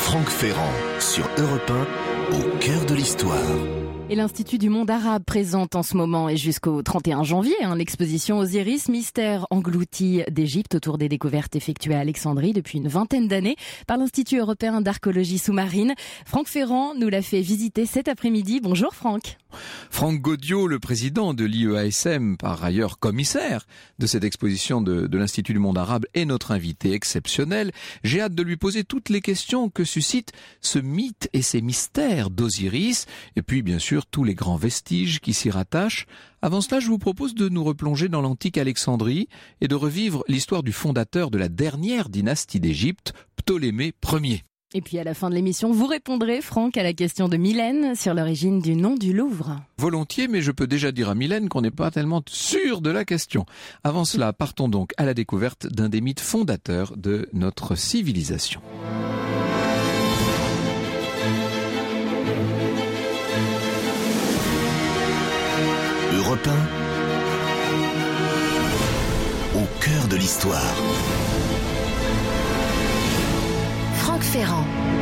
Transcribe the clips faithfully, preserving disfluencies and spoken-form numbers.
Franck Ferrand sur Europe un, au cœur de l'histoire. Et l'Institut du monde arabe présente en ce moment et jusqu'au trente et un janvier hein, l'exposition Osiris, mystère englouti d'Égypte autour des découvertes effectuées à Alexandrie depuis une vingtaine d'années par l'Institut européen d'archéologie sous-marine. Franck Ferrand nous l'a fait visiter cet après-midi. Bonjour Franck. Franck Gaudiot, le président de l'I E A S M, par ailleurs commissaire de cette exposition de, de l'Institut du monde arabe, est notre invité exceptionnel. J'ai hâte de lui poser toutes les questions que suscite ce mythe et ces mystères d'Osiris, et puis bien sûr tous les grands vestiges qui s'y rattachent. Avant cela, je vous propose de nous replonger dans l'antique Alexandrie et de revivre l'histoire du fondateur de la dernière dynastie d'Égypte, Ptolémée Ier. Et puis à la fin de l'émission, vous répondrez, Franck, à la question de Mylène sur l'origine du nom du Louvre. Volontiers, mais je peux déjà dire à Mylène qu'on n'est pas tellement sûr de la question. Avant cela, partons donc à la découverte d'un des mythes fondateurs de notre civilisation. Europe un, au cœur de l'histoire. Franck Ferrand.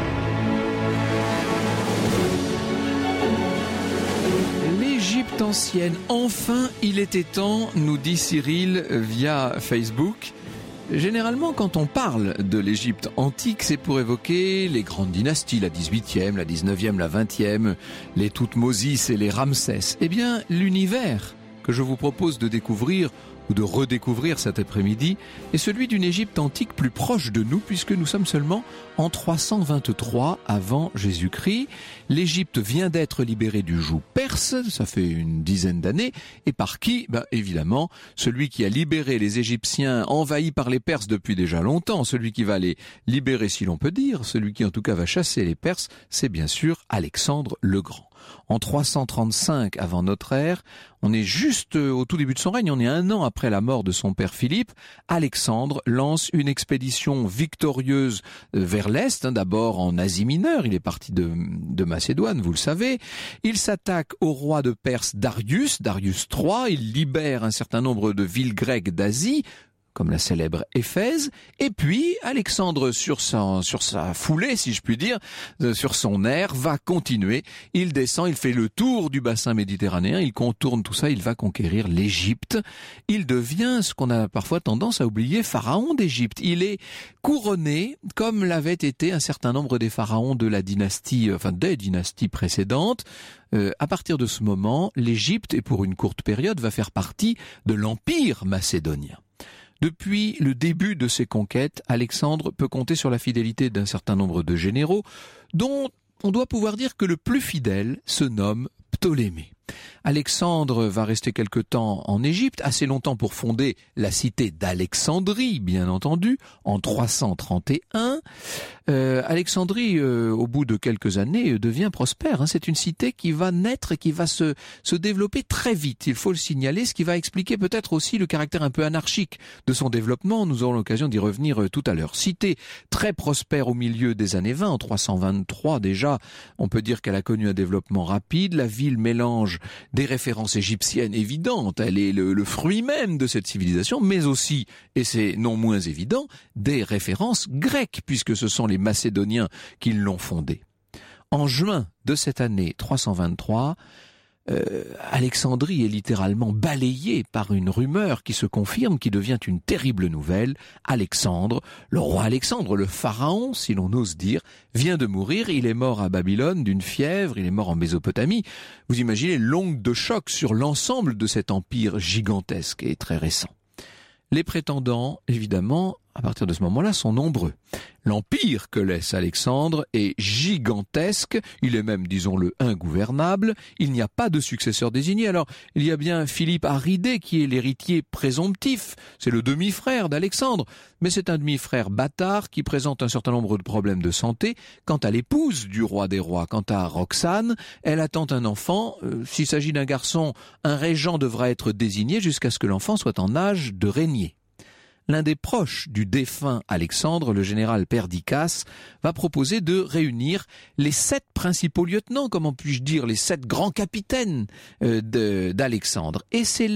L'Égypte ancienne, enfin il était temps, nous dit Cyril via Facebook. Généralement, quand on parle de l'Égypte antique, c'est pour évoquer les grandes dynasties, la dix-huitième, la dix-neuvième, la vingtième, les Toutmosis et les Ramsès. Eh bien, l'univers que je vous propose de découvrir ou de redécouvrir cet après-midi est celui d'une Égypte antique plus proche de nous, puisque nous sommes seulement en trois cent vingt-trois avant Jésus-Christ. L'Égypte vient d'être libérée du joug perse, ça fait une dizaine d'années, et par qui? Ben, évidemment, celui qui a libéré les Égyptiens envahis par les Perses depuis déjà longtemps, celui qui va les libérer si l'on peut dire, celui qui en tout cas va chasser les Perses, c'est bien sûr Alexandre le Grand. En trois cent trente-cinq avant notre ère, on est juste au tout début de son règne, on est un an après la mort de son père Philippe. Alexandre lance une expédition victorieuse vers l'Est, hein, d'abord en Asie mineure, il est parti de, de Macédoine, vous le savez. Il s'attaque au roi de Perse Darius, Darius trois, il libère un certain nombre de villes grecques d'Asie, comme la célèbre Éphèse, et puis Alexandre, sur sa, sur sa foulée, si je puis dire, euh, sur son air, va continuer. Il descend, il fait le tour du bassin méditerranéen, il contourne tout ça, il va conquérir l'Égypte. Il devient ce qu'on a parfois tendance à oublier, pharaon d'Égypte. Il est couronné, comme l'avait été un certain nombre des pharaons de la dynastie, enfin des dynasties précédentes. Euh, à partir de ce moment, l'Égypte, et pour une courte période, va faire partie de l'Empire macédonien. Depuis le début de ses conquêtes, Alexandre peut compter sur la fidélité d'un certain nombre de généraux, dont on doit pouvoir dire que le plus fidèle se nomme Ptolémée. Alexandre va rester quelque temps en Égypte, assez longtemps pour fonder la cité d'Alexandrie, bien entendu, en trois cent trente et un. Euh, Alexandrie, euh, au bout de quelques années, euh, devient prospère. Hein. C'est une cité qui va naître et qui va se, se développer très vite, il faut le signaler, ce qui va expliquer peut-être aussi le caractère un peu anarchique de son développement. Nous aurons l'occasion d'y revenir euh, tout à l'heure. Cité très prospère au milieu des années vingt, en trois cent vingt-trois déjà, on peut dire qu'elle a connu un développement rapide. La ville mélange des références égyptiennes évidentes, elle est le, le fruit même de cette civilisation, mais aussi, et c'est non moins évident, des références grecques, puisque ce sont les Macédoniens qui l'ont fondée. En juin de cette année trois cent vingt-trois, Euh, Alexandrie est littéralement balayée par une rumeur qui se confirme, qui devient une terrible nouvelle. Alexandre, le roi Alexandre, le pharaon, si l'on ose dire, vient de mourir. Il est mort à Babylone d'une fièvre, il est mort en Mésopotamie. Vous imaginez l'onde de choc sur l'ensemble de cet empire gigantesque et très récent. Les prétendants, évidemment, à partir de ce moment-là, sont nombreux. L'empire que laisse Alexandre est gigantesque, il est même, disons-le, ingouvernable, il n'y a pas de successeur désigné. Alors, il y a bien Philippe Aridée qui est l'héritier présomptif, c'est le demi-frère d'Alexandre, mais c'est un demi-frère bâtard qui présente un certain nombre de problèmes de santé. Quant à l'épouse du roi des rois, quant à Roxane, elle attend un enfant. Euh, s'il s'agit d'un garçon, un régent devra être désigné jusqu'à ce que l'enfant soit en âge de régner. L'un des proches du défunt Alexandre, le général Perdiccas, va proposer de réunir les sept principaux lieutenants, comment puis-je dire, les sept grands capitaines euh, de, d'Alexandre. Et c'est là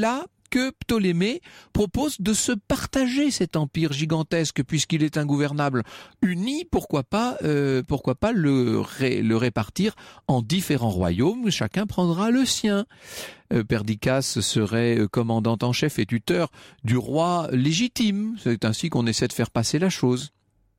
que Ptolémée propose de se partager cet empire gigantesque, puisqu'il est ingouvernable, uni, pourquoi pas, euh, pourquoi pas le, ré, le répartir en différents royaumes, chacun prendra le sien. Euh, Perdiccas serait commandant en chef et tuteur du roi légitime, c'est ainsi qu'on essaie de faire passer la chose.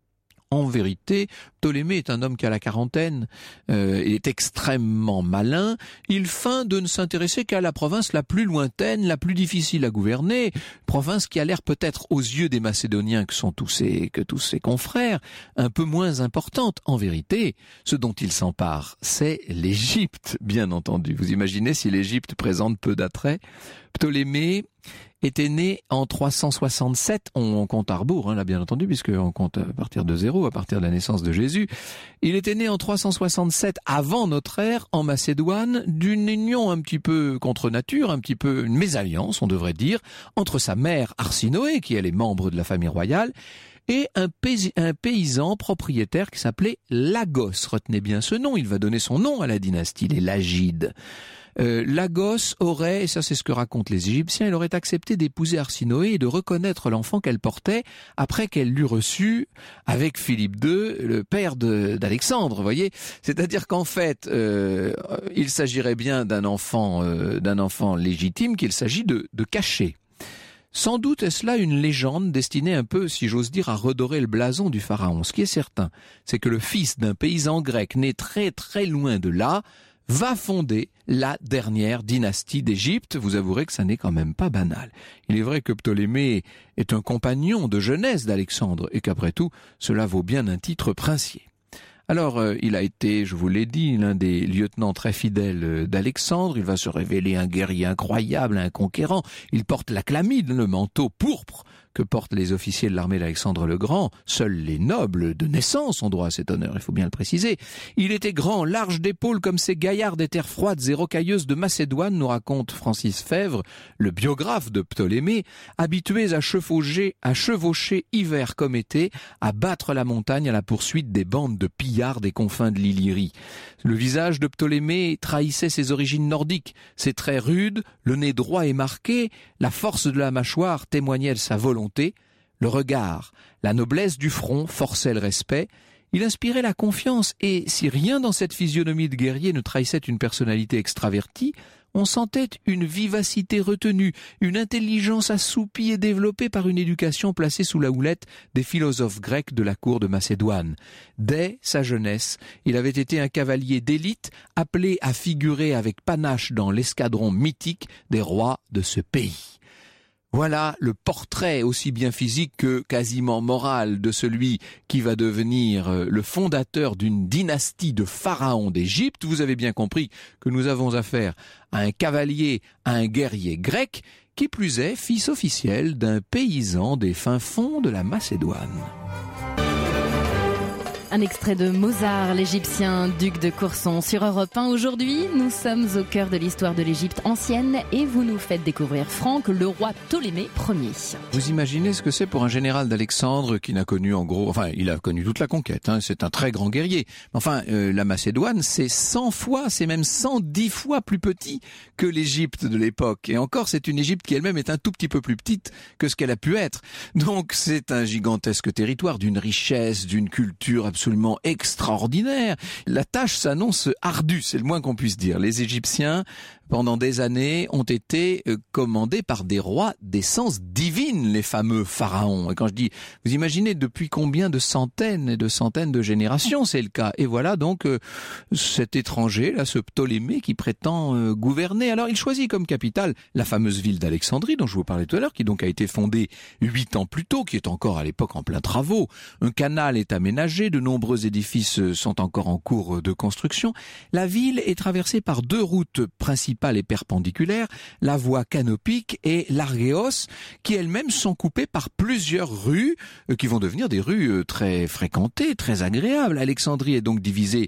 En vérité, Ptolémée est un homme qui a la quarantaine, euh, est extrêmement malin. Il feint de ne s'intéresser qu'à la province la plus lointaine, la plus difficile à gouverner, province qui a l'air peut-être aux yeux des Macédoniens que sont tous ses, que tous ses confrères, un peu moins importante. En vérité, ce dont il s'empare, c'est l'Égypte, bien entendu. Vous imaginez si l'Égypte présente peu d'attrait? Ptolémée était né en trois cent soixante-sept, on compte à rebours, hein, là bien entendu, puisqu'on compte à partir de zéro, à partir de la naissance de Jésus. Il était né en trois cent soixante-sept, avant notre ère, en Macédoine, d'une union un petit peu contre nature, un petit peu une mésalliance, on devrait dire, entre sa mère Arsinoé, qui elle est membre de la famille royale, et un, paysan, un paysan propriétaire qui s'appelait Lagos. Retenez bien ce nom, il va donner son nom à la dynastie, les Lagides. Euh, Lagos aurait, et ça c'est ce que racontent les Égyptiens, il aurait accepté d'épouser Arsinoé et de reconnaître l'enfant qu'elle portait après qu'elle l'eût reçu avec Philippe deux, le père de, d'Alexandre, vous voyez. C'est-à-dire qu'en fait, euh, il s'agirait bien d'un enfant, euh, d'un enfant légitime qu'il s'agit de, de cacher. Sans doute est-ce là une légende destinée un peu, si j'ose dire, à redorer le blason du pharaon. Ce qui est certain, c'est que le fils d'un paysan grec né très très loin de là va fonder la dernière dynastie d'Égypte. Vous avouerez que ça n'est quand même pas banal. Il est vrai que Ptolémée est un compagnon de jeunesse d'Alexandre et qu'après tout, cela vaut bien un titre princier. Alors, euh, il a été, je vous l'ai dit, l'un des lieutenants très fidèles d'Alexandre. Il va se révéler un guerrier incroyable, un conquérant. Il porte la chlamyde, le manteau pourpre que portent les officiers de l'armée d'Alexandre le Grand. Seuls les nobles de naissance ont droit à cet honneur, il faut bien le préciser. Il était grand, large d'épaules comme ces gaillards des terres froides et rocailleuses de Macédoine, nous raconte Francis Fèvre, le biographe de Ptolémée, habitués à chevaucher, à chevaucher hiver comme été, à battre la montagne à la poursuite des bandes de pillards des confins de l'Illyrie. Le visage de Ptolémée trahissait ses origines nordiques, ses traits rudes, le nez droit et marqué, la force de la mâchoire témoignait de sa volonté. Le regard, la noblesse du front forçaient le respect, il inspirait la confiance et si rien dans cette physionomie de guerrier ne trahissait une personnalité extravertie, on sentait une vivacité retenue, une intelligence assoupie et développée par une éducation placée sous la houlette des philosophes grecs de la cour de Macédoine. Dès sa jeunesse, il avait été un cavalier d'élite, appelé à figurer avec panache dans l'escadron mythique des rois de ce pays. Voilà le portrait aussi bien physique que quasiment moral de celui qui va devenir le fondateur d'une dynastie de pharaons d'Égypte. Vous avez bien compris que nous avons affaire à un cavalier, à un guerrier grec, qui plus est fils officiel d'un paysan des fins fonds de la Macédoine. Un extrait de Mozart, l'Égyptien, duc de Courson, sur Europe un. Aujourd'hui, nous sommes au cœur de l'histoire de l'Égypte ancienne et vous nous faites découvrir Franck, le roi Ptolémée Ier. Vous imaginez ce que c'est pour un général d'Alexandre qui n'a connu en gros, enfin il a connu toute la conquête, hein, c'est un très grand guerrier. Enfin, euh, la Macédoine, c'est cent fois, c'est même cent dix fois plus petit que l'Égypte de l'époque. Et encore, c'est une Égypte qui elle-même est un tout petit peu plus petite que ce qu'elle a pu être. Donc c'est un gigantesque territoire d'une richesse, d'une culture absolument absolument extraordinaire. La tâche s'annonce ardue, c'est le moins qu'on puisse dire. Les Égyptiens, pendant des années, ont été commandés par des rois d'essence divine, les fameux pharaons. Et quand je dis, vous imaginez depuis combien de centaines et de centaines de générations c'est le cas. Et voilà donc euh, cet étranger, là, ce Ptolémée qui prétend euh, gouverner. Alors il choisit comme capitale la fameuse ville d'Alexandrie dont je vous parlais tout à l'heure, qui donc a été fondée huit ans plus tôt, qui est encore à l'époque en plein travaux. Un canal est aménagé, de nombreux édifices sont encore en cours de construction. La ville est traversée par deux routes principales et perpendiculaires, la voie canopique et l'Argéos, qui elles-mêmes sont coupées par plusieurs rues, qui vont devenir des rues très fréquentées, très agréables. Alexandrie est donc divisée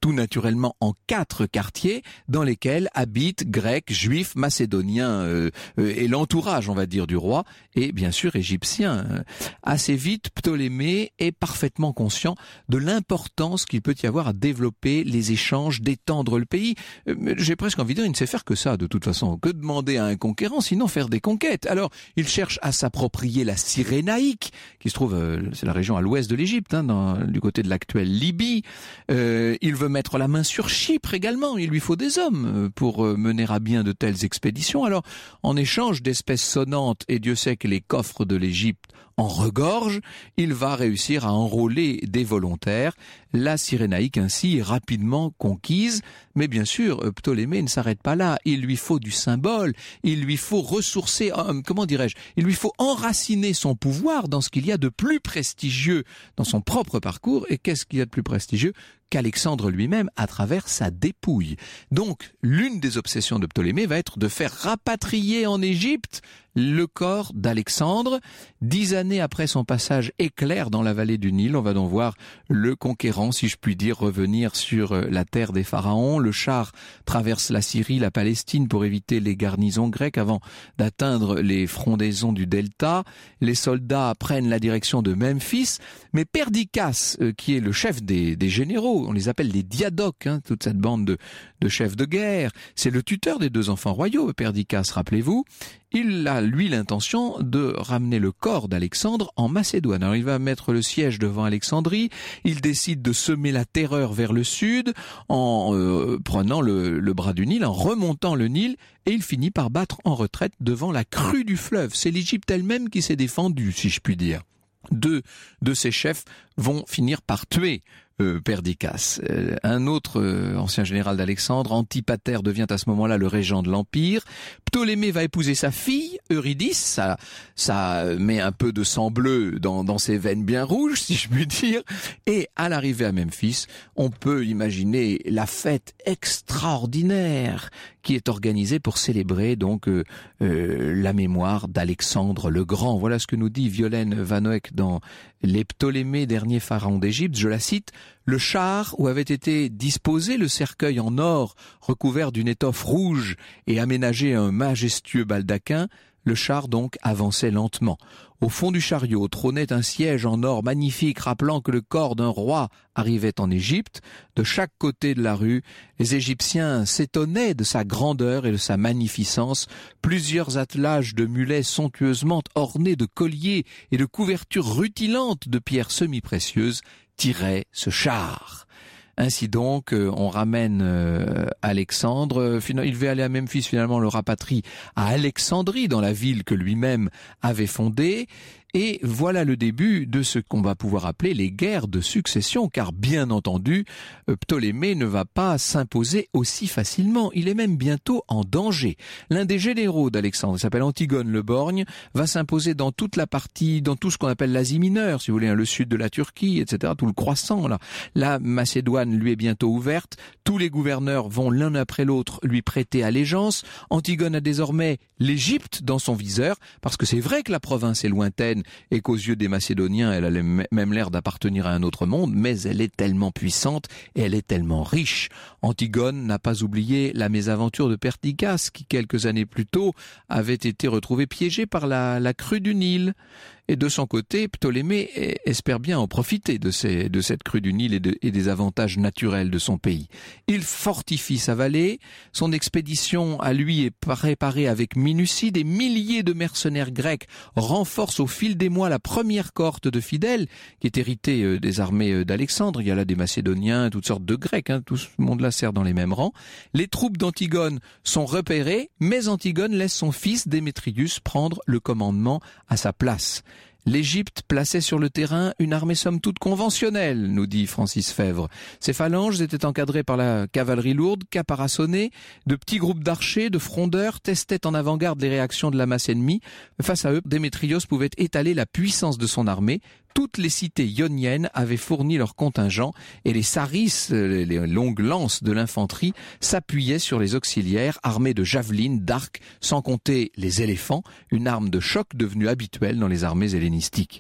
tout naturellement en quatre quartiers dans lesquels habitent Grecs, Juifs, Macédoniens euh, euh, et l'entourage, on va dire, du roi, et bien sûr Égyptiens. Assez vite, Ptolémée est parfaitement conscient de l'importance qu'il peut y avoir à développer les échanges, d'étendre le pays. Euh, j'ai presque envie de dire, il ne sait faire que ça de toute façon. Que demander à un conquérant, sinon faire des conquêtes? Alors, il cherche à s'approprier la Cyrénaïque, qui se trouve, euh, c'est la région à l'ouest de l'Égypte, hein, dans, du côté de l'actuelle Libye. Euh, il veut mettre la main sur Chypre également. Il lui faut des hommes pour euh, mener à bien de telles expéditions. Alors, en échange d'espèces sonnantes, et Dieu sait que les coffres de l'Égypte en regorgent, il va réussir à enrôler des volontaires. La Cyrénaïque ainsi est rapidement conquise, mais bien sûr, Ptolémée ne s'arrête pas là. Il lui faut du symbole, il lui faut ressourcer, euh, comment dirais-je, il lui faut enraciner son pouvoir dans ce qu'il y a de plus prestigieux dans son propre parcours. Et qu'est-ce qu'il y a de plus prestigieux qu'Alexandre lui-même à travers sa dépouille? Donc, l'une des obsessions de Ptolémée va être de faire rapatrier en Égypte le corps d'Alexandre. Dix années après son passage éclair dans la vallée du Nil, on va donc voir le conquérant, si je puis dire, revenir sur la terre des pharaons. Le char traverse la Syrie, la Palestine pour éviter les garnisons grecques avant d'atteindre les frondaisons du delta. Les soldats prennent la direction de Memphis, mais Perdiccas, euh, qui est le chef des, des généraux, on les appelle les diadoques, hein, toute cette bande de, de chefs de guerre, c'est le tuteur des deux enfants royaux, Perdiccas, rappelez-vous. Il a, lui, l'intention de ramener le corps d'Alexandre en Macédoine. Alors, il va mettre le siège devant Alexandrie. Il décide de semer la terreur vers le sud en euh, prenant le, le bras du Nil, en remontant le Nil, et il finit par battre en retraite devant la crue du fleuve. C'est l'Égypte elle-même qui s'est défendue, si je puis dire. Deux de ses chefs vont finir par tuer Euh, Perdiccas. Euh, un autre euh, ancien général d'Alexandre, Antipater, devient à ce moment-là le régent de l'Empire. Ptolémée va épouser sa fille, Eurydice. Ça, ça met un peu de sang bleu dans, dans ses veines bien rouges, si je puis dire. Et à l'arrivée à Memphis, on peut imaginer la fête extraordinaire qui est organisée pour célébrer donc euh, euh, la mémoire d'Alexandre le Grand. Voilà ce que nous dit Violaine Van Hoek dans Les Ptolémées, derniers pharaons d'Égypte. Je la cite: le char où avait été disposé le cercueil en or recouvert d'une étoffe rouge et aménagé un majestueux baldaquin, le char donc avançait lentement. Au fond du chariot trônait un siège en or magnifique rappelant que le corps d'un roi arrivait en Égypte. De chaque côté de la rue, les Égyptiens s'étonnaient de sa grandeur et de sa magnificence. Plusieurs attelages de mulets somptueusement ornés de colliers et de couvertures rutilantes de pierres semi-précieuses tiraient ce char. Ainsi donc, euh, on ramène euh, Alexandre. Finalement, il devait aller à Memphis, finalement, on le rapatrie à Alexandrie, dans la ville que lui-même avait fondée. Et voilà le début de ce qu'on va pouvoir appeler les guerres de succession, car bien entendu, Ptolémée ne va pas s'imposer aussi facilement. Il est même bientôt en danger. L'un des généraux d'Alexandre, il s'appelle Antigone le Borgne, va s'imposer dans toute la partie, dans tout ce qu'on appelle l'Asie mineure, si vous voulez, hein, le sud de la Turquie, et cetera, tout le croissant là. La Macédoine lui est bientôt ouverte. Tous les gouverneurs vont l'un après l'autre lui prêter allégeance. Antigone a désormais l'Égypte dans son viseur, parce que c'est vrai que la province est lointaine et qu'aux yeux des Macédoniens, elle a même l'air d'appartenir à un autre monde, mais elle est tellement puissante et elle est tellement riche. Antigone n'a pas oublié la mésaventure de Perdiccas, qui quelques années plus tôt avait été retrouvé piégé par la, la crue du Nil. Et de son côté, Ptolémée espère bien en profiter de, ces, de cette crue du Nil et, de, et des avantages naturels de son pays. Il fortifie sa vallée, son expédition à lui est préparée avec minutie, des milliers de mercenaires grecs renforcent au fil des mois la première cohorte de fidèles qui est héritée des armées d'Alexandre. Il y a là des Macédoniens, toutes sortes de Grecs, hein, tout ce monde-là sert dans les mêmes rangs. Les troupes d'Antigone sont repérées, mais Antigone laisse son fils Démétrius prendre le commandement à sa place. L'Égypte plaçait sur le terrain une armée somme toute conventionnelle, nous dit Francis Fèvre. Ces phalanges étaient encadrées par la cavalerie lourde, caparaçonnée, de petits groupes d'archers, de frondeurs, testaient en avant-garde les réactions de la masse ennemie. Face à eux, Démétrios pouvait étaler la puissance de son armée. Toutes les cités ioniennes avaient fourni leur contingent et les saris, les longues lances de l'infanterie, s'appuyaient sur les auxiliaires armés de javelines, d'arcs, sans compter les éléphants, une arme de choc devenue habituelle dans les armées hellénistiques.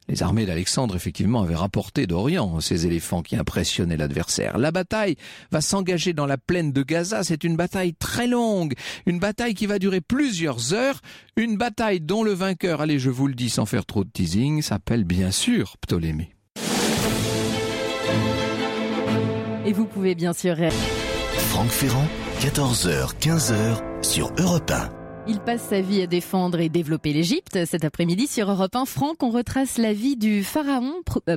Les armées d'Alexandre, effectivement, avaient rapporté d'Orient ces éléphants qui impressionnaient l'adversaire. La bataille va s'engager dans la plaine de Gaza. C'est une bataille très longue, une bataille qui va durer plusieurs heures, une bataille dont le vainqueur, allez, je vous le dis sans faire trop de teasing, s'appelle bien sûr Ptolémée. Et vous pouvez bien sûr... Franck Ferrand, quatorze heures quinze heures sur Europe un. Il passe sa vie à défendre et développer l'Égypte. Cet après-midi sur Europe un, Franck, on retrace la vie du pharaon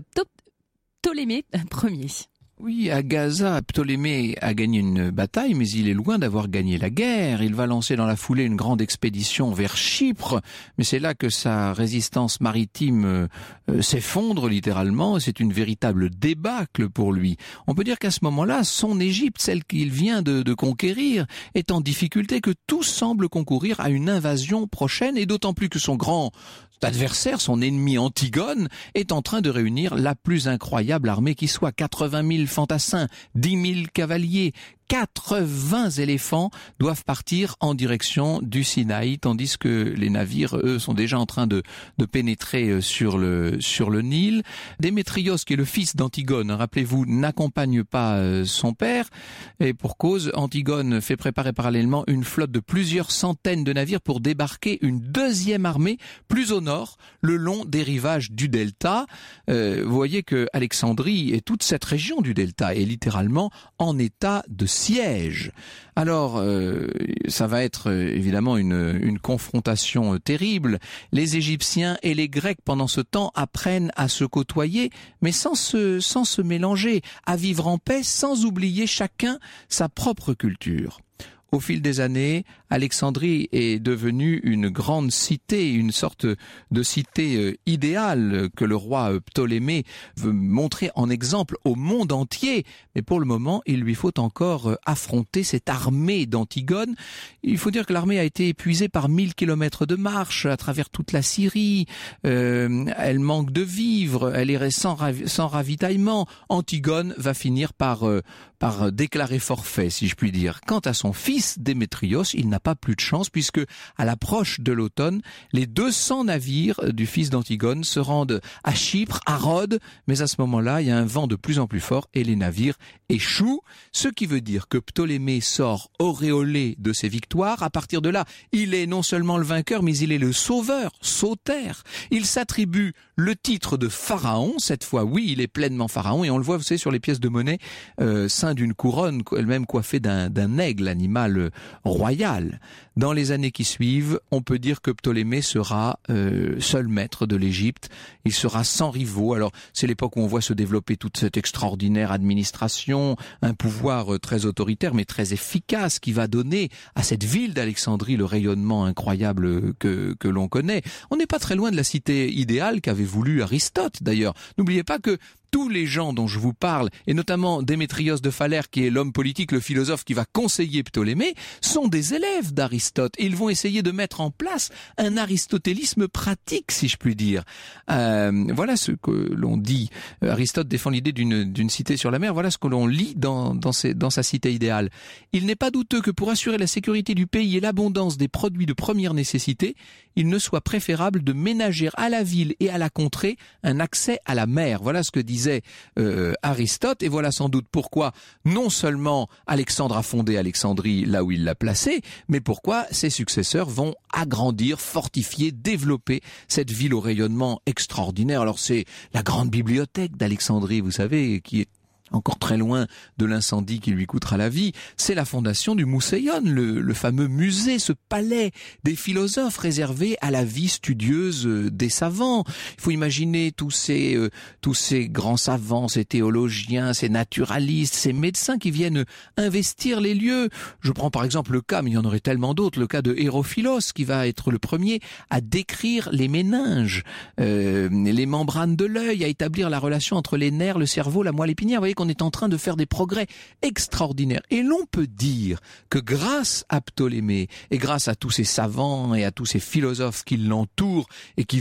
Ptolémée Ier. Oui, à Gaza, Ptolémée a gagné une bataille, mais il est loin d'avoir gagné la guerre. Il va lancer dans la foulée une grande expédition vers Chypre, mais c'est là que sa résistance maritime euh, s'effondre littéralement. C'est une véritable débâcle pour lui. On peut dire qu'à ce moment-là, son Égypte, celle qu'il vient de, de conquérir, est en difficulté, que tout semble concourir à une invasion prochaine, et d'autant plus que son grand adversaire, son ennemi Antigone, est en train de réunir la plus incroyable armée qui soit. quatre-vingt mille fantassins, dix mille cavaliers, quatre-vingts éléphants doivent partir en direction du Sinaï, tandis que les navires, eux, sont déjà en train de, de pénétrer sur le, sur le Nil. Démétrios, qui est le fils d'Antigone, rappelez-vous, n'accompagne pas son père, et pour cause, Antigone fait préparer parallèlement une flotte de plusieurs centaines de navires pour débarquer une deuxième armée plus au nord, le long des rivages du delta. Euh, vous voyez que Alexandrie et toute cette région du delta est littéralement en état de siège. Alors, euh, ça va être euh, évidemment une, une confrontation euh, terrible. Les Égyptiens et les Grecs, pendant ce temps, apprennent à se côtoyer, mais sans se, sans se mélanger, à vivre en paix, sans oublier chacun sa propre culture. Au fil des années, Alexandrie est devenue une grande cité, une sorte de cité idéale que le roi Ptolémée veut montrer en exemple au monde entier. Mais pour le moment, il lui faut encore affronter cette armée d'Antigone. Il faut dire que l'armée a été épuisée par mille kilomètres de marche à travers toute la Syrie. Euh, elle manque de vivres, elle est sans, ravi- sans ravitaillement. Antigone va finir par, euh, par déclarer forfait, si je puis dire. Quant à son fils Démétrios, il n'a pas plus de chance puisque à l'approche de l'automne, les deux cents navires du fils d'Antigone se rendent à Chypre, à Rhodes, mais à ce moment-là, il y a un vent de plus en plus fort et les navires échouent, ce qui veut dire que Ptolémée sort auréolé de ses victoires. À partir de là, il est non seulement le vainqueur, mais il est le sauveur, sauteur. Il s'attribue le titre de pharaon, cette fois, oui, il est pleinement pharaon, et on le voit, vous savez, sur les pièces de monnaie, euh, ceint d'une couronne, elle-même coiffée d'un, d'un aigle, animal royal. Dans les années qui suivent, on peut dire que Ptolémée sera euh, seul maître de l'Égypte. Il sera sans rivaux. Alors, c'est l'époque où on voit se développer toute cette extraordinaire administration, un pouvoir euh, très autoritaire mais très efficace qui va donner à cette ville d'Alexandrie le rayonnement incroyable que, que l'on connaît. On n'est pas très loin de la cité idéale qu'avait voulu Aristote d'ailleurs. N'oubliez pas que tous les gens dont je vous parle, et notamment Démétrios de Phalère, qui est l'homme politique, le philosophe qui va conseiller Ptolémée, sont des élèves d'Aristote. Et ils vont essayer de mettre en place un aristotélisme pratique, si je puis dire. Euh, voilà ce que l'on dit. Aristote défend l'idée d'une, d'une cité sur la mer. Voilà ce que l'on lit dans, dans, ses, dans sa cité idéale. Il n'est pas douteux que pour assurer la sécurité du pays et l'abondance des produits de première nécessité, il ne soit préférable de ménager à la ville et à la contrée un accès à la mer. Voilà ce que disait euh, Aristote, et voilà sans doute pourquoi non seulement Alexandre a fondé Alexandrie là où il l'a placée, mais pourquoi ses successeurs vont agrandir, fortifier, développer cette ville au rayonnement extraordinaire. Alors c'est la grande bibliothèque d'Alexandrie, vous savez, qui est encore très loin de l'incendie qui lui coûtera la vie. C'est la fondation du Mousséion, le, le fameux musée, ce palais des philosophes réservé à la vie studieuse des savants. Il faut imaginer tous ces, euh, tous ces grands savants, ces théologiens, ces naturalistes, ces médecins qui viennent investir les lieux. Je prends par exemple le cas, mais il y en aurait tellement d'autres, le cas de Hérophilos, qui va être le premier à décrire les méninges, euh, les membranes de l'œil, à établir la relation entre les nerfs, le cerveau, la moelle épinière. Vous voyez qu'on est en train de faire des progrès extraordinaires. Et l'on peut dire que grâce à Ptolémée et grâce à tous ces savants et à tous ces philosophes qui l'entourent et qui veulent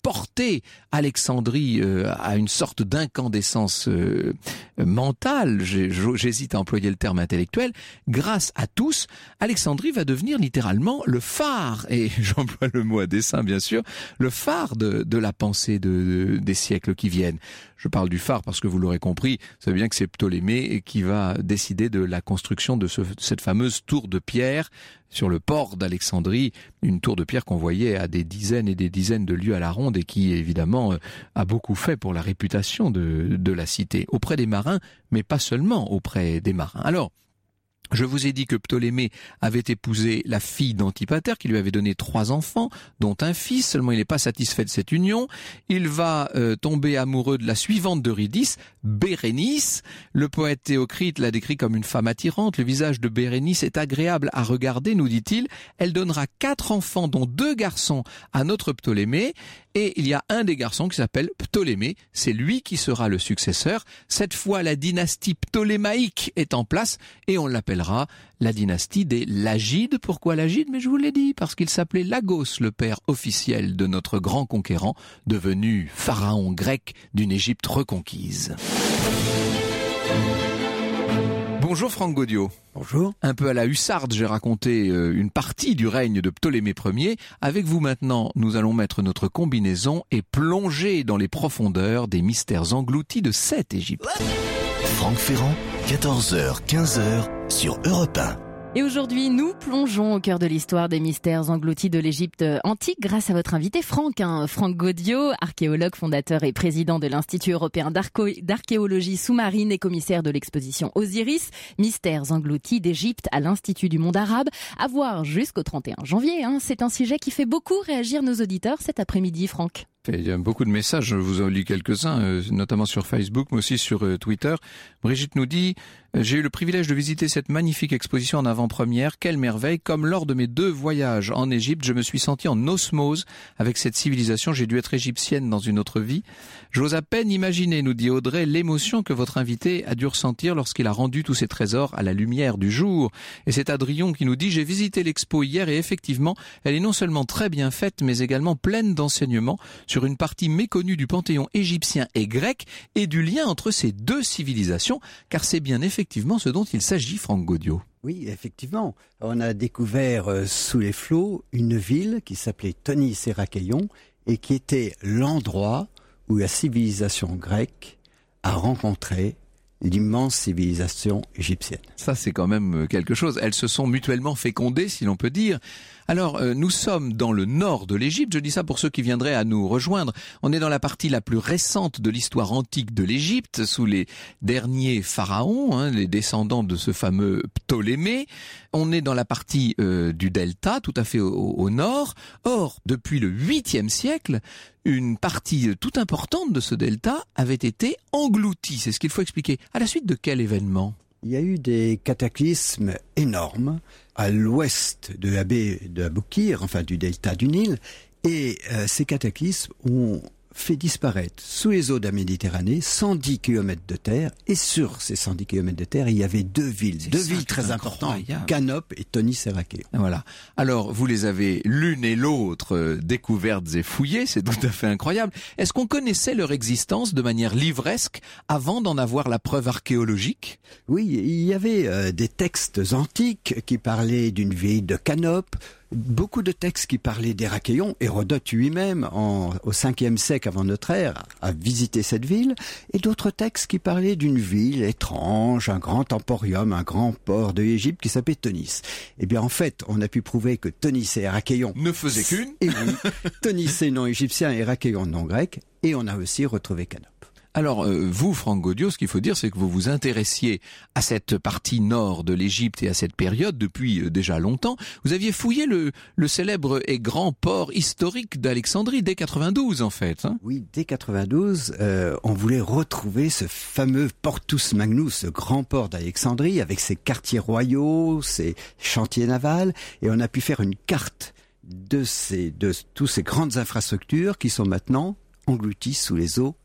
porté Alexandrie euh, à une sorte d'incandescence euh, mentale, j'ai, j'hésite à employer le terme intellectuel, grâce à tous, Alexandrie va devenir littéralement le phare, et j'emploie le mot à dessein bien sûr, le phare de, de la pensée de, de, des siècles qui viennent. Je parle du phare parce que vous l'aurez compris, vous savez bien que c'est Ptolémée qui va décider de la construction de ce, cette fameuse tour de pierre sur le port d'Alexandrie, une tour de pierre qu'on voyait à des dizaines et des dizaines de lieues à la ronde et qui évidemment a beaucoup fait pour la réputation de, de la cité, auprès des marins, mais pas seulement auprès des marins. Alors, je vous ai dit que Ptolémée avait épousé la fille d'Antipater, qui lui avait donné trois enfants, dont un fils. Seulement, il n'est pas satisfait de cette union. Il va euh, tomber amoureux de la suivante d'Eurydice, Bérénice. Le poète Théocrite l'a décrit comme une femme attirante. Le visage de Bérénice est agréable à regarder, nous dit-il. Elle donnera quatre enfants, dont deux garçons, à notre Ptolémée. Et il y a un des garçons qui s'appelle Ptolémée. C'est lui qui sera le successeur. Cette fois, la dynastie ptolémaïque est en place et on l'appellera la dynastie des Lagides. Pourquoi Lagides? Mais je vous l'ai dit, parce qu'il s'appelait Lagos, le père officiel de notre grand conquérant, devenu pharaon grec d'une Égypte reconquise. Bonjour Franck Gaudiot. Bonjour. Un peu à la hussarde, j'ai raconté euh, une partie du règne de Ptolémée Ier. Avec vous maintenant, nous allons mettre notre combinaison et plonger dans les profondeurs des mystères engloutis de cette Égypte. Franck Ferrand, quatorze heures quinze sur Europe un. Et aujourd'hui, nous plongeons au cœur de l'histoire des mystères engloutis de l'Égypte antique grâce à votre invité Franck, hein, Franck Gaudiot, archéologue, fondateur et président de l'Institut européen d'archéologie sous-marine et commissaire de l'exposition Osiris, mystères engloutis d'Égypte à l'Institut du monde arabe, à voir jusqu'au trente et un janvier. Hein. C'est un sujet qui fait beaucoup réagir nos auditeurs cet après-midi, Franck. Il y a beaucoup de messages, je vous en lis quelques-uns, euh, notamment sur Facebook, mais aussi sur euh, Twitter. Brigitte nous dit « J'ai eu le privilège de visiter cette magnifique exposition en avant-première. Quelle merveille! Comme lors de mes deux voyages en Égypte, je me suis senti en osmose avec cette civilisation. J'ai dû être égyptienne dans une autre vie. J'ose à peine imaginer, nous dit Audrey, l'émotion que votre invité a dû ressentir lorsqu'il a rendu tous ces trésors à la lumière du jour. » Et c'est Adrien qui nous dit « J'ai visité l'expo hier et effectivement, elle est non seulement très bien faite, mais également pleine d'enseignements sur une partie méconnue du panthéon égyptien et grec et du lien entre ces deux civilisations, car c'est bien effectivement ce dont il s'agit, Franck Gaudiot. » Oui, effectivement. On a découvert euh, sous les flots une ville qui s'appelait Tonis Sérakeion et qui était l'endroit où la civilisation grecque a rencontré l'immense civilisation égyptienne. Ça, c'est quand même quelque chose. Elles se sont mutuellement fécondées, si l'on peut dire. Alors, euh, nous sommes dans le nord de l'Égypte. Je dis ça pour ceux qui viendraient à nous rejoindre. On est dans la partie la plus récente de l'histoire antique de l'Égypte, sous les derniers pharaons, hein, les descendants de ce fameux Ptolémée. On est dans la partie euh, du delta, tout à fait au, au nord. Or, depuis le huitième siècle, une partie toute importante de ce delta avait été engloutie. C'est ce qu'il faut expliquer. À la suite de quel événement ? Il y a eu des cataclysmes énormes à l'ouest de la baie de Aboukir, enfin du delta du Nil, et euh, ces cataclysmes ont fait disparaître sous les eaux de la Méditerranée cent dix kilomètres de terre, et sur ces cent dix kilomètres de terre, il y avait deux villes, C'est deux ça, villes très importantes, Canop et Tonis Sérakeion. Voilà. Alors, vous les avez l'une et l'autre euh, découvertes et fouillées, c'est tout à fait incroyable. Est-ce qu'on connaissait leur existence de manière livresque avant d'en avoir la preuve archéologique ? Oui, il y avait euh, des textes antiques qui parlaient d'une ville de Canop, beaucoup de textes qui parlaient d'Hérakeion. Hérodote lui-même, en, au cinquième siècle avant notre ère, a visité cette ville, et d'autres textes qui parlaient d'une ville étrange, un grand emporium, un grand port de l'Égypte qui s'appelait Tonis. Eh bien, en fait, on a pu prouver que Tonis et Hérakeion ne faisaient qu'une. Et oui, Tonis c'est non égyptien et Hérakeion non grec, et on a aussi retrouvé Canop. Alors, euh, vous, Franck Gaudiot, ce qu'il faut dire, c'est que vous vous intéressiez à cette partie nord de l'Égypte et à cette période depuis euh, déjà longtemps. Vous aviez fouillé le, le célèbre et grand port historique d'Alexandrie dès quatre-vingt-douze, en fait. Hein. Oui, dès quatre-vingt-douze, euh, on voulait retrouver ce fameux Portus Magnus, ce grand port d'Alexandrie, avec ses quartiers royaux, ses chantiers navals, et on a pu faire une carte de ces, de toutes ces grandes infrastructures qui sont maintenant englouties sous les eaux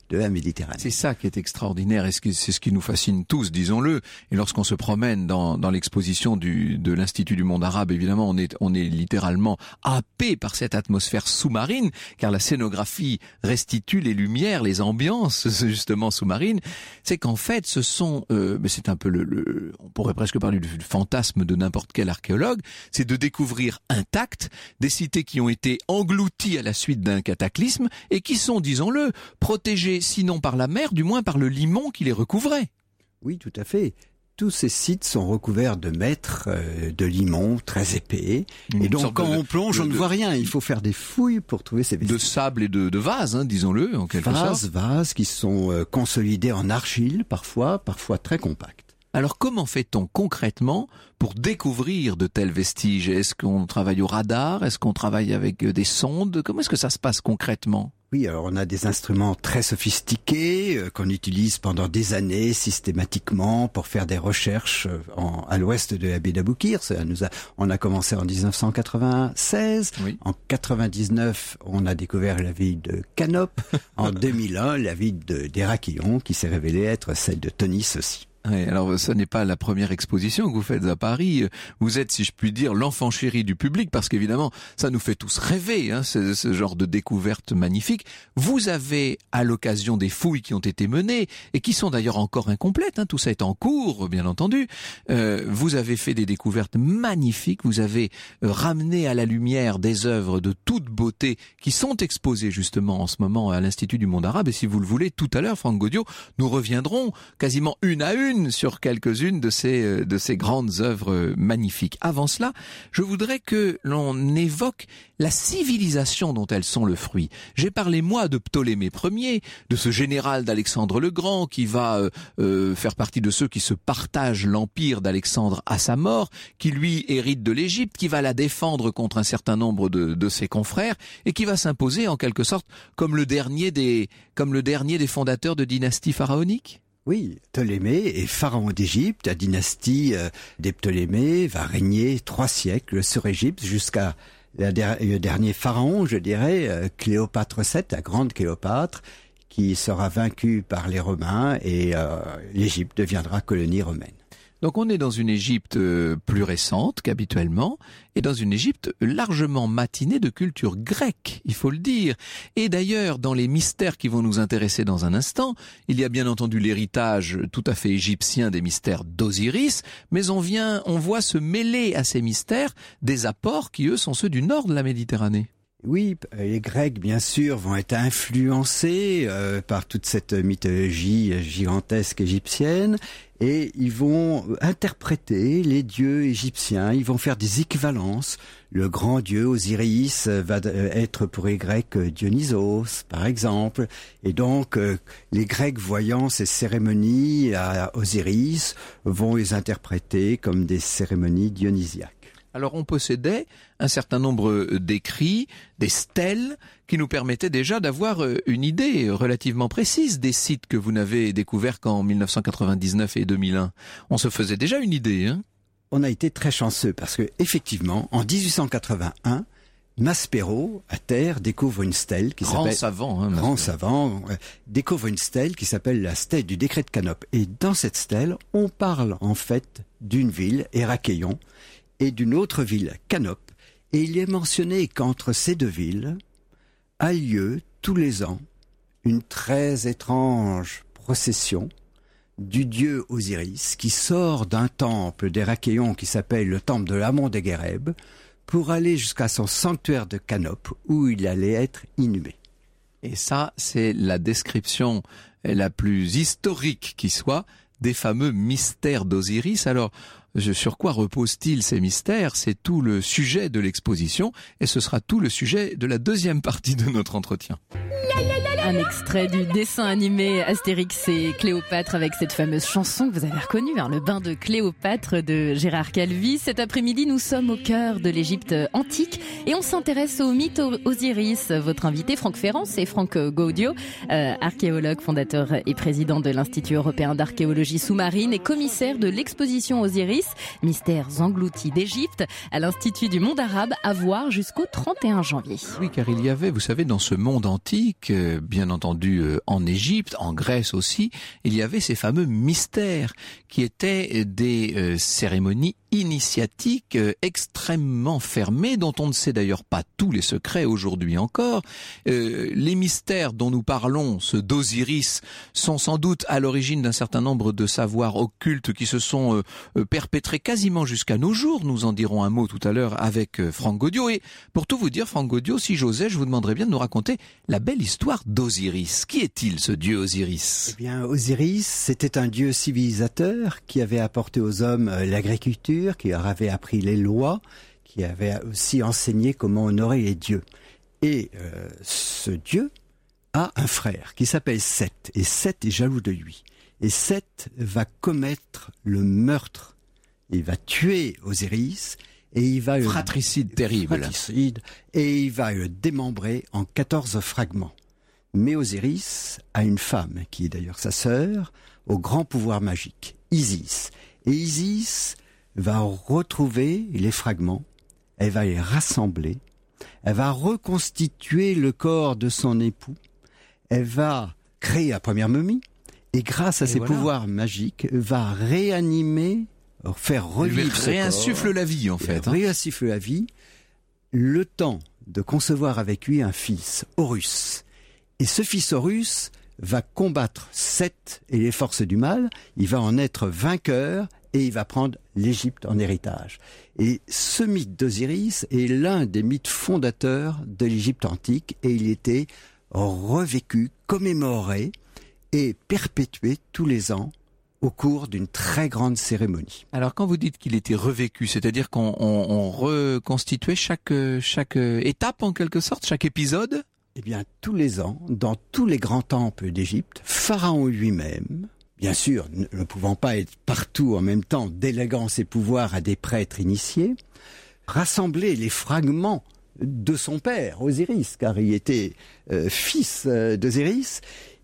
de la Méditerranée. C'est ça qui est extraordinaire et c'est ce qui nous fascine tous, disons-le. Et lorsqu'on se promène dans, dans l'exposition du, de l'Institut du monde arabe, évidemment, on est, on est littéralement happé par cette atmosphère sous-marine, car la scénographie restitue les lumières, les ambiances, justement, sous-marines. C'est qu'en fait, ce sont, euh, mais c'est un peu le, le, on pourrait presque parler du fantasme de n'importe quel archéologue, c'est de découvrir intactes des cités qui ont été englouties à la suite d'un cataclysme et qui sont, disons-le, protégées sinon par la mer, du moins par le limon qui les recouvrait. Oui, tout à fait. Tous ces sites sont recouverts de mètres euh, de limon très épais. Une et donc, quand de, on plonge, de, on de, ne voit rien. Il faut faire des fouilles pour trouver ces vestiges. De sable et de, de vases, hein, disons-le, en quelque vases, sorte. Vases qui sont euh, consolidés en argile, parfois, parfois très compacts. Alors comment fait-on concrètement pour découvrir de tels vestiges? Est-ce qu'on travaille au radar? Est-ce qu'on travaille avec des sondes? Comment est-ce que ça se passe concrètement? Oui, alors on a des instruments très sophistiqués euh, qu'on utilise pendant des années systématiquement pour faire des recherches en, à l'ouest de la baie d'Aboukir. Ça nous a, on a commencé en dix-neuf cent quatre-vingt-seize. Oui. En quatre-vingt-dix-neuf, on a découvert la ville de Canop. En deux mille un, la ville de d'Héraklion, qui s'est révélée être celle de Tunis aussi. Oui, alors ce n'est pas la première exposition que vous faites à Paris. Vous êtes, si je puis dire, l'enfant chéri du public, parce qu'évidemment, ça nous fait tous rêver, hein, ce, ce genre de découverte magnifique. Vous avez, à l'occasion des fouilles qui ont été menées, et qui sont d'ailleurs encore incomplètes, hein, tout ça est en cours, bien entendu, euh, vous avez fait des découvertes magnifiques, vous avez euh, ramené à la lumière des œuvres de toute beauté qui sont exposées justement en ce moment à l'Institut du monde arabe, et si vous le voulez, tout à l'heure, Franck Gaudiau, nous reviendrons quasiment une à une sur quelques-unes de ces, de ces grandes œuvres magnifiques. Avant cela, je voudrais que l'on évoque la civilisation dont elles sont le fruit. J'ai parlé, moi, de Ptolémée Ier, de ce général d'Alexandre le Grand qui va euh, faire partie de ceux qui se partagent l'empire d'Alexandre à sa mort, qui lui hérite de l'Égypte, qui va la défendre contre un certain nombre de, de ses confrères et qui va s'imposer en quelque sorte comme le dernier des, comme le dernier des fondateurs de dynasties pharaoniques. Oui, Ptolémée est pharaon d'Égypte. La dynastie euh, des Ptolémées va régner trois siècles sur Égypte jusqu'à la der- le dernier pharaon, je dirais, euh, Cléopâtre sept, la grande Cléopâtre, qui sera vaincue par les Romains et euh, l'Égypte deviendra colonie romaine. Donc on est dans une Égypte plus récente qu'habituellement, et dans une Égypte largement matinée de culture grecque, il faut le dire. Et d'ailleurs, dans les mystères qui vont nous intéresser dans un instant, il y a bien entendu l'héritage tout à fait égyptien des mystères d'Osiris, mais on vient, on voit se mêler à ces mystères des apports qui, eux, sont ceux du nord de la Méditerranée. Oui, les Grecs, bien sûr, vont être influencés euh, par toute cette mythologie gigantesque égyptienne et ils vont interpréter les dieux égyptiens, ils vont faire des équivalences. Le grand dieu Osiris va être pour les Grecs Dionysos, par exemple. Et donc, euh, les Grecs, voyant ces cérémonies à Osiris, vont les interpréter comme des cérémonies dionysiaques. Alors on possédait un certain nombre d'écrits, des stèles, qui nous permettaient déjà d'avoir une idée relativement précise des sites que vous n'avez découverts qu'en mille neuf cent quatre-vingt-dix-neuf et deux mille un. On se faisait déjà une idée, hein ? On a été très chanceux parce que, effectivement, en dix-huit cent quatre-vingt-un, Maspero, à terre, découvre une stèle qui grand s'appelle... savant, hein, Grand savant, euh, découvre une stèle qui s'appelle la stèle du décret de Canop. Et dans cette stèle, on parle en fait d'une ville, Héraklion, et d'une autre ville, Canop. Et il est mentionné qu'entre ces deux villes a lieu tous les ans une très étrange procession du dieu Osiris qui sort d'un temple d'Héraklion qui s'appelle le temple de l'Amon-Déguereb pour aller jusqu'à son sanctuaire de Canop où il allait être inhumé. Et ça, c'est la description la plus historique qui soit des fameux mystères d'Osiris. Alors, sur quoi reposent-ils ces mystères? C'est tout le sujet de l'exposition et ce sera tout le sujet de la deuxième partie de notre entretien. Un extrait du dessin animé Astérix et Cléopâtre avec cette fameuse chanson que vous avez reconnue, hein, le bain de Cléopâtre de Gérard Calvi. Cet après-midi, nous sommes au cœur de l'Égypte antique et on s'intéresse au mythe Osiris. Votre invité, Franck Ferrand, c'est Franck Gaudiau, euh, archéologue, fondateur et président de l'Institut européen d'archéologie sous-marine et commissaire de l'exposition Osiris, mystères engloutis d'Égypte, à l'Institut du monde arabe, à voir jusqu'au trente et un janvier. Oui, car il y avait, vous savez, dans ce monde antique, euh, bien bien entendu euh, en Égypte, en Grèce aussi, il y avait ces fameux mystères qui étaient des euh, cérémonies initiatiques euh, extrêmement fermées, dont on ne sait d'ailleurs pas tous les secrets aujourd'hui encore. Euh, les mystères dont nous parlons, ceux d'Osiris, sont sans doute à l'origine d'un certain nombre de savoirs occultes qui se sont euh, euh, perpétrés quasiment jusqu'à nos jours. Nous en dirons un mot tout à l'heure avec euh, Franck Gaudio. Et pour tout vous dire, Franck Gaudio, si j'osais, je vous demanderais bien de nous raconter la belle histoire d'Osiris. Qui est-il, ce dieu Osiris ? Eh bien, Osiris, c'était un dieu civilisateur qui avait apporté aux hommes euh, l'agriculture, qui leur avait appris les lois, qui avait aussi enseigné comment honorer les dieux. Et euh, ce dieu a un frère qui s'appelle Seth, et Seth est jaloux de lui. Et Seth va commettre le meurtre. Il va tuer Osiris, et il va... Fratricide terrible. Fratricide, et il va le démembrer en quatorze fragments. Mais Osiris a une femme, qui est d'ailleurs sa sœur, au grand pouvoir magique, Isis. Et Isis va retrouver les fragments, elle va les rassembler, elle va reconstituer le corps de son époux, elle va créer la première momie, et grâce à et ses voilà. pouvoirs magiques, va réanimer, faire revivre ce corps. Réinsuffle la vie, en fait. Hein. Réinsuffle la vie, le temps de concevoir avec lui un fils, Horus. Et ce fils Horus va combattre Seth et les forces du mal, il va en être vainqueur, et il va prendre l'Égypte en héritage. Et ce mythe d'Osiris est l'un des mythes fondateurs de l'Égypte antique, et il était revécu, commémoré et perpétué tous les ans au cours d'une très grande cérémonie. Alors quand vous dites qu'il était revécu, c'est-à-dire qu'on on, on reconstituait chaque, chaque étape en quelque sorte, chaque épisode ? Eh bien, tous les ans, dans tous les grands temples d'Égypte, Pharaon lui-même, bien sûr, ne pouvant pas être partout en même temps, déléguant ses pouvoirs à des prêtres initiés, rassemblait les fragments de son père, Osiris, car il était euh, fils euh, d'Osiris.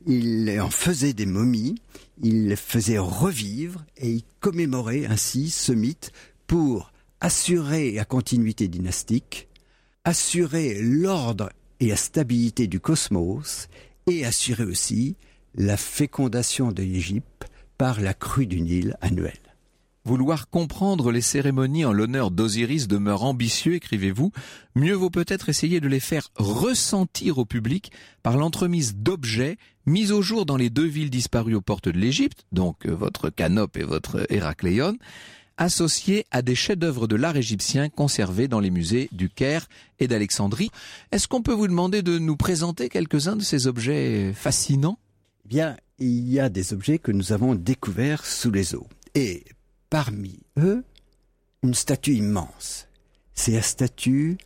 Il en faisait des momies, il les faisait revivre et il commémorait ainsi ce mythe pour assurer la continuité dynastique, assurer l'ordre et la stabilité du cosmos et assurer aussi la fécondation de l'Égypte par la crue du Nil annuelle. Vouloir comprendre les cérémonies en l'honneur d'Osiris demeure ambitieux, écrivez-vous. Mieux vaut peut-être essayer de les faire ressentir au public par l'entremise d'objets mis au jour dans les deux villes disparues aux portes de l'Égypte, donc votre Canope et votre Héracléon, associés à des chefs-d'œuvre de l'art égyptien conservés dans les musées du Caire et d'Alexandrie. Est-ce qu'on peut vous demander de nous présenter quelques-uns de ces objets fascinants ? Eh bien, il y a des objets que nous avons découverts sous les eaux. Et parmi eux, une statue immense. C'est la statue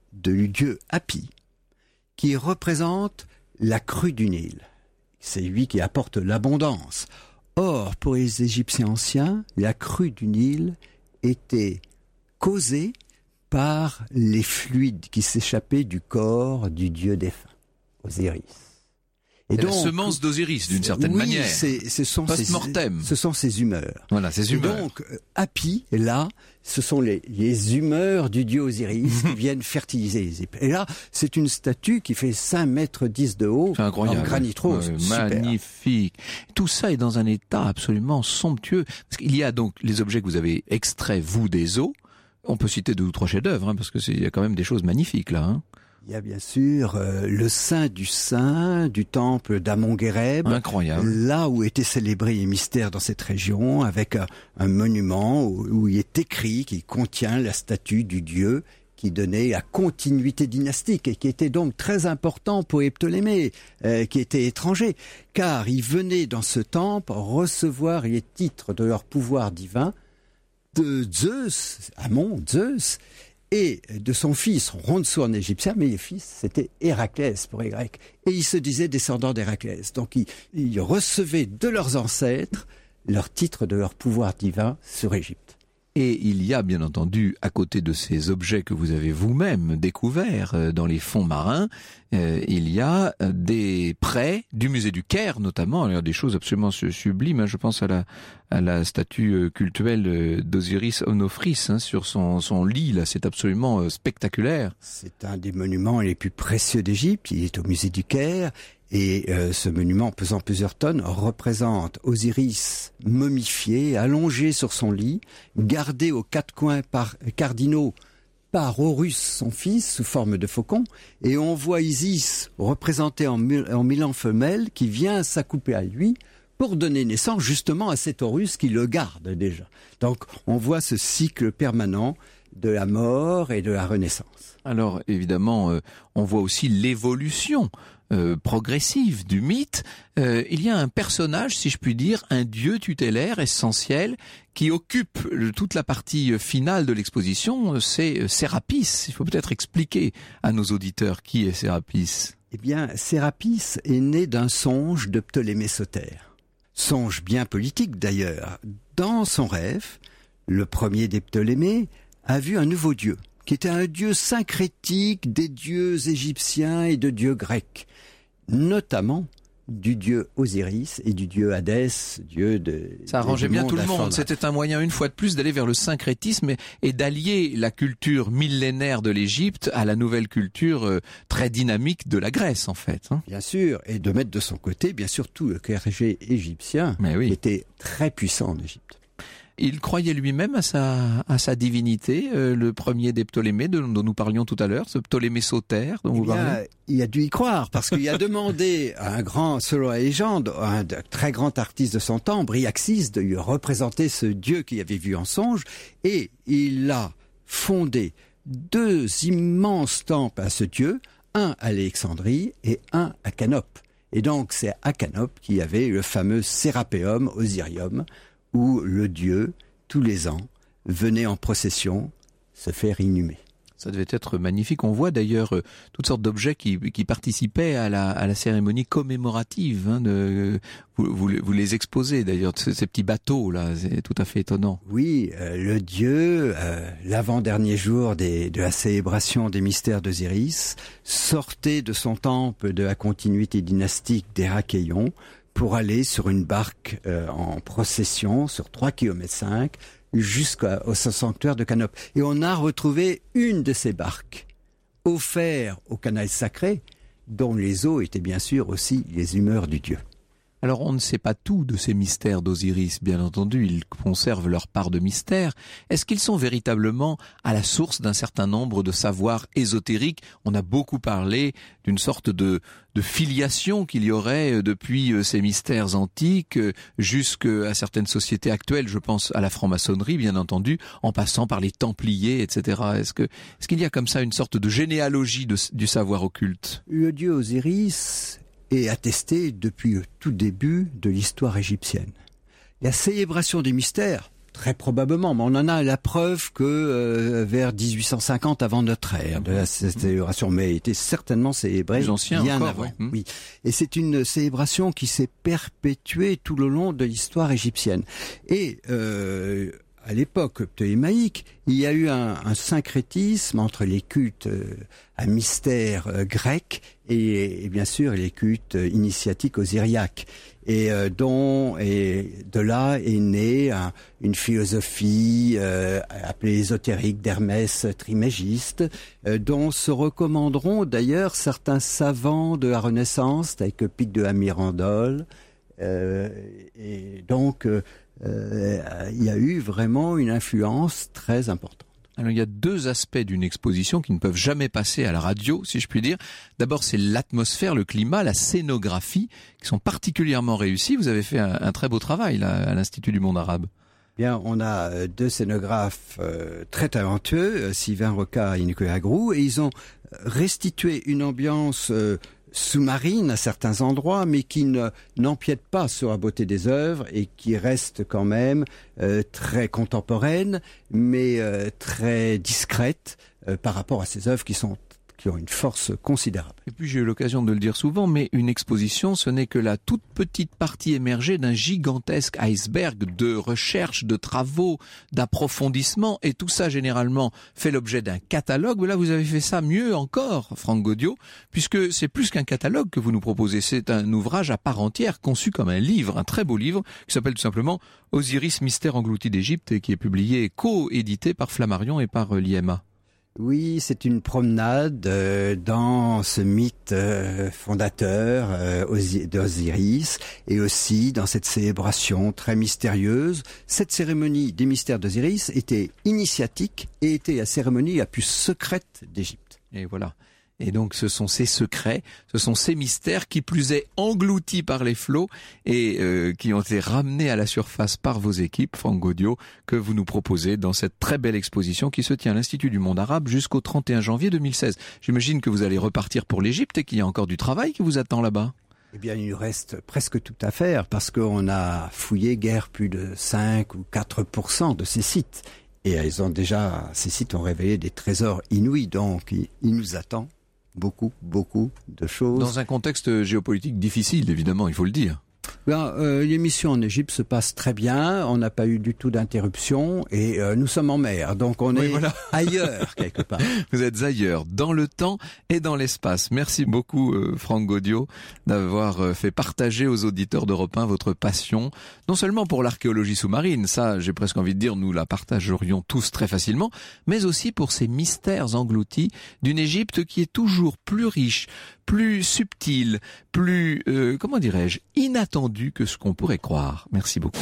du dieu Hapi, qui représente la crue du Nil. C'est lui qui apporte l'abondance. Or, pour les Égyptiens anciens, la crue du Nil était causée par les fluides qui s'échappaient du corps du dieu défunt, Osiris. Et donc, la semence d'Osiris, d'une certaine oui, manière. C'est, ce sont Post-mortem. Ses, ce sont ses humeurs. Voilà, ses humeurs. Et donc, Hapi, là, ce sont les, les humeurs du dieu Osiris qui viennent fertiliser les épées. Et là, c'est une statue qui fait cinq mètres dix de haut. C'est incroyable. En granit rose. Ouais, magnifique. Tout ça est dans un état absolument somptueux. Parce qu'il y a donc les objets que vous avez extraits, vous, des eaux. On peut citer deux ou trois chefs-d'œuvre, hein, parce que c'est, il y a quand même des choses magnifiques, là, hein. Il y a bien sûr euh, le saint du saint du temple d'Amon-Guéreb. Incroyable. Là où étaient célébrés les mystères dans cette région, avec un, un monument où, où il est écrit qu'il contient la statue du dieu qui donnait la continuité dynastique et qui était donc très important pour les Ptolémées, euh, qui étaient étrangers, car ils venaient dans ce temple recevoir les titres de leur pouvoir divin de Zeus, Amon, Zeus, et de son fils, Ronso en égyptien, mais les fils, c'était Héraclès pour les Grecs. Et ils se disaient descendants d'Héraclès. Donc ils, ils recevaient de leurs ancêtres leur titre de leur pouvoir divin sur Égypte. Et il y a bien entendu, à côté de ces objets que vous avez vous-même découverts dans les fonds marins, euh, il y a des prêts du musée du Caire notamment. Il y a des choses absolument sublimes. Hein. Je pense à la, à la statue cultuelle d'Osiris Onofris hein, sur son, son lit. Là, c'est absolument spectaculaire. C'est un des monuments les plus précieux d'Égypte. Il est au musée du Caire. Et euh, ce monument pesant plusieurs tonnes représente Osiris momifié, allongé sur son lit, gardé aux quatre coins par cardinaux par Horus, son fils, sous forme de faucon, et on voit Isis représenté en, en Milan femelle qui vient s'accouper à lui pour donner naissance justement à cet Horus qui le garde déjà. Donc on voit ce cycle permanent de la mort et de la renaissance. Alors évidemment, euh, on voit aussi l'évolution euh, progressive du mythe. Euh, il y a un personnage, si je puis dire, un dieu tutélaire essentiel qui occupe toute la partie finale de l'exposition, c'est Sérapis. Il faut peut-être expliquer à nos auditeurs qui est Sérapis. Eh bien, Sérapis est né d'un songe de Ptolémée Sotère. Songe bien politique d'ailleurs. Dans son rêve, le premier des Ptolémées a vu un nouveau dieu, qui était un dieu syncrétique des dieux égyptiens et de dieux grecs, notamment du dieu Osiris et du dieu Hadès, dieu de... Ça arrangeait bien tout le monde. C'était un moyen, une fois de plus, d'aller vers le syncrétisme et, et d'allier la culture millénaire de l'Égypte à la nouvelle culture euh, très dynamique de la Grèce, en fait. Hein. Bien sûr, et de mettre de son côté, bien sûr, tout le clergé égyptien Mais oui. était très puissant en Égypte. Il croyait lui-même à sa, à sa divinité, euh, le premier des Ptolémées dont, dont nous parlions tout à l'heure, ce Ptolémée Sotère dont Eh vous bien, parlez. il a dû y croire, parce qu'il a demandé à un grand, selon la légende, un très grand artiste de son temps, Bryaxis, de lui représenter ce dieu qu'il avait vu en songe, et il a fondé deux immenses temples à ce dieu, un à Alexandrie et un à Canope. Et donc c'est à Canope qu'il y avait le fameux Sérapéum Osirium, où le dieu, tous les ans, venait en procession se faire inhumer. Ça devait être magnifique. On voit d'ailleurs euh, toutes sortes d'objets qui, qui participaient à la, à la cérémonie commémorative. Hein, de, vous, vous, vous les exposez d'ailleurs, ces, ces petits bateaux-là, c'est tout à fait étonnant. Oui, euh, le dieu, euh, l'avant-dernier jour des, de la célébration des mystères d'Osiris, sortait de son temple de la continuité dynastique d'Hérakléon pour aller sur une barque euh, en procession sur trois kilomètres cinq jusqu'au sanctuaire de Canope. Et on a retrouvé une de ces barques offerte au canal sacré, dont les eaux étaient bien sûr aussi les humeurs du dieu. Alors on ne sait pas tout de ces mystères d'Osiris, bien entendu, ils conservent leur part de mystère. Est-ce qu'ils sont véritablement à la source d'un certain nombre de savoirs ésotériques ? On a beaucoup parlé d'une sorte de, de filiation qu'il y aurait depuis ces mystères antiques jusqu'à certaines sociétés actuelles, je pense à la franc-maçonnerie bien entendu, en passant par les Templiers, et cetera. Est-ce que, est-ce qu'il y a comme ça une sorte de généalogie de, du savoir occulte ? Le dieu Osiris est attesté depuis le tout début de l'histoire égyptienne. La célébration des mystères, très probablement, mais on en a la preuve que euh, vers dix-huit cent cinquante avant notre ère, de la célébration, mais était certainement célébrée Plus ancien bien encore, avant. ouais. Mmh. Oui. Et c'est une célébration qui s'est perpétuée tout le long de l'histoire égyptienne. Et euh, à l'époque ptolémaïque, il y a eu un, un syncrétisme entre les cultes euh, à mystère euh, grecs et, et bien sûr les cultes euh, initiatiques osiriaques. Et euh, dont et de là est née un, une philosophie euh, appelée ésotérique d'Hermès Trismégiste, euh, dont se recommanderont d'ailleurs certains savants de la Renaissance, tels que Pic de la Mirandole. Euh, et donc, euh, euh, il y a eu vraiment une influence très importante. Alors, il y a deux aspects d'une exposition qui ne peuvent jamais passer à la radio, si je puis dire. D'abord, c'est l'atmosphère, le climat, la scénographie, qui sont particulièrement réussis. Vous avez fait un, un très beau travail là, à l'Institut du monde arabe. Bien, on a deux scénographes euh, très talentueux, Sylvain Rocard et Nicolas Groux, et ils ont restitué une ambiance euh, sous-marine à certains endroits, mais qui ne, n'empiète pas sur la beauté des œuvres et qui reste quand même euh, très contemporaine, mais euh, très discrète euh, par rapport à ces œuvres qui sont qui ont une force considérable. Et puis j'ai eu l'occasion de le dire souvent, mais une exposition, ce n'est que la toute petite partie émergée d'un gigantesque iceberg de recherche, de travaux, d'approfondissement, et tout ça généralement fait l'objet d'un catalogue. Mais là, vous avez fait ça mieux encore, Franck Gaudiot, puisque c'est plus qu'un catalogue que vous nous proposez. C'est un ouvrage à part entière, conçu comme un livre, un très beau livre, qui s'appelle tout simplement Osiris, mystère englouti d'Égypte, et qui est publié, co-édité par Flammarion et par l'I M A. Oui, c'est une promenade euh, dans ce mythe euh, fondateur euh, Osi- d'Osiris et aussi dans cette célébration très mystérieuse. Cette cérémonie des mystères d'Osiris était initiatique et était la cérémonie la plus secrète d'Égypte. Et voilà. Et donc ce sont ces secrets, ce sont ces mystères qui plus est engloutis par les flots et euh, qui ont été ramenés à la surface par vos équipes, Franck Gaudiot, que vous nous proposez dans cette très belle exposition qui se tient à l'Institut du Monde Arabe jusqu'au trente et un janvier deux mille seize. J'imagine que vous allez repartir pour l'Égypte et qu'il y a encore du travail qui vous attend là-bas. Eh bien, il nous reste presque tout à faire parce qu'on a fouillé guère plus de cinq ou quatre pour cent de ces sites. Et ils ont déjà, ces sites ont révélé des trésors inouïs, donc il, il nous attend beaucoup, beaucoup de choses. Dans un contexte géopolitique difficile, évidemment, il faut le dire. Ben, euh, l'émission en Égypte se passe très bien, on n'a pas eu du tout d'interruption et euh, nous sommes en mer, donc on oui, est voilà. ailleurs quelque part. Vous êtes ailleurs, dans le temps et dans l'espace. Merci beaucoup euh, Franck Gaudiot d'avoir euh, fait partager aux auditeurs d'Europe un votre passion, non seulement pour l'archéologie sous-marine, ça j'ai presque envie de dire nous la partagerions tous très facilement, mais aussi pour ces mystères engloutis d'une Égypte qui est toujours plus riche, plus subtile, plus, euh, comment dirais-je, inattendue que ce qu'on pourrait croire. Merci beaucoup.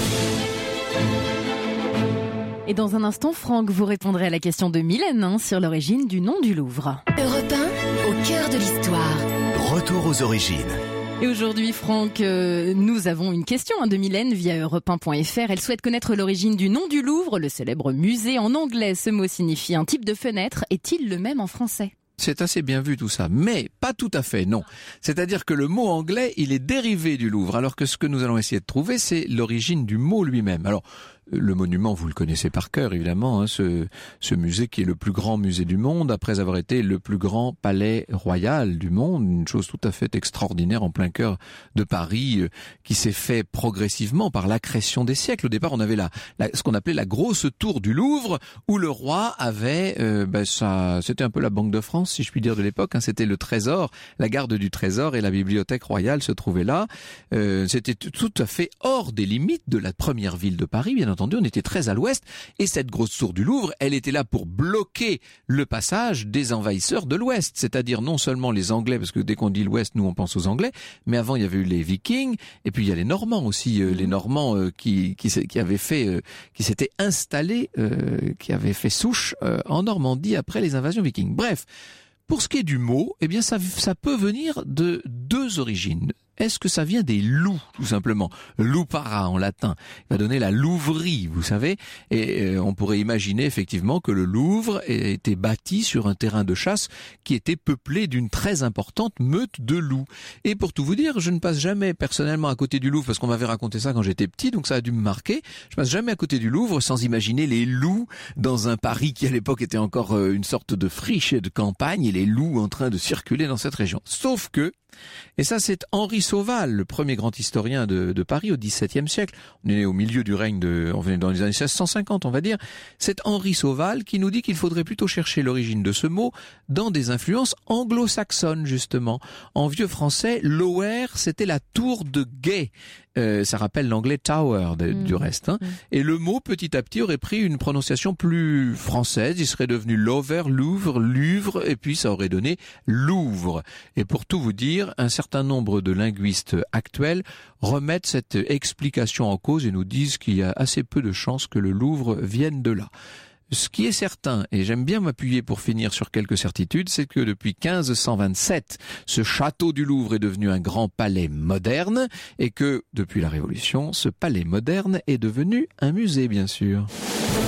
Et dans un instant, Franck, vous répondrez à la question de Mylène hein, sur l'origine du nom du Louvre. Europe un, au cœur de l'histoire. Retour aux origines. Et aujourd'hui, Franck, euh, nous avons une question hein, de Mylène via europe un point f r. Elle souhaite connaître l'origine du nom du Louvre, le célèbre musée. En anglais, ce mot signifie un type de fenêtre. Est-il le même en français ? C'est assez bien vu tout ça, mais pas tout à fait, non. C'est-à-dire que le mot anglais, il est dérivé du Louvre, alors que ce que nous allons essayer de trouver, c'est l'origine du mot lui-même. Alors, le monument, vous le connaissez par cœur, évidemment, hein, ce, ce musée qui est le plus grand musée du monde, après avoir été le plus grand palais royal du monde, une chose tout à fait extraordinaire en plein cœur de Paris, euh, qui s'est fait progressivement par l'accrétion des siècles. Au départ, on avait la, la, ce qu'on appelait la grosse tour du Louvre, où le roi avait, euh, ben, ça, c'était un peu la Banque de France, si je puis dire, de l'époque, hein, c'était le trésor, la garde du trésor et la bibliothèque royale se trouvaient là. Euh, c'était tout à fait hors des limites de la première ville de Paris, bien entendu. On était très à l'ouest et cette grosse tour du Louvre, elle était là pour bloquer le passage des envahisseurs de l'ouest, c'est-à-dire non seulement les Anglais, parce que dès qu'on dit l'ouest, nous on pense aux Anglais, mais avant il y avait eu les Vikings et puis il y a les Normands aussi, euh, les Normands euh, qui, qui qui avaient fait, euh, qui s'étaient installés, euh, qui avaient fait souche euh, en Normandie après les invasions vikings. Bref, pour ce qui est du mot, eh bien ça ça peut venir de deux origines. Est-ce que ça vient des loups, tout simplement? Lupara en latin. Il va donner la louverie, vous savez. Et euh, on pourrait imaginer effectivement que le Louvre ait été bâti sur un terrain de chasse qui était peuplé d'une très importante meute de loups. Et pour tout vous dire, je ne passe jamais personnellement à côté du Louvre, parce qu'on m'avait raconté ça quand j'étais petit, donc ça a dû me marquer. Je passe jamais à côté du Louvre sans imaginer les loups dans un Paris qui à l'époque était encore euh, une sorte de friche et de campagne, et les loups en train de circuler dans cette région. Sauf que, et ça c'est Henri Sauval, le premier grand historien de, de Paris au dix-septième siècle. On est au milieu du règne de, on est dans les années seize cent cinquante, on va dire. C'est Henri Sauval qui nous dit qu'il faudrait plutôt chercher l'origine de ce mot dans des influences anglo-saxonnes, justement. En vieux français, lower, c'était la tour de guet. Euh, ça rappelle l'anglais tower de, mmh. du reste. Hein. Mmh. Et le mot, petit à petit, aurait pris une prononciation plus française. Il serait devenu lover, Louvre, Luvre, et puis ça aurait donné Louvre. Et pour tout vous dire, un certain nombre de linguistes actuels remettent cette explication en cause et nous disent qu'il y a assez peu de chances que le Louvre vienne de là. Ce qui est certain, et j'aime bien m'appuyer pour finir sur quelques certitudes, c'est que depuis quinze cent vingt-sept, ce château du Louvre est devenu un grand palais moderne, et que, depuis la Révolution, ce palais moderne est devenu un musée, bien sûr.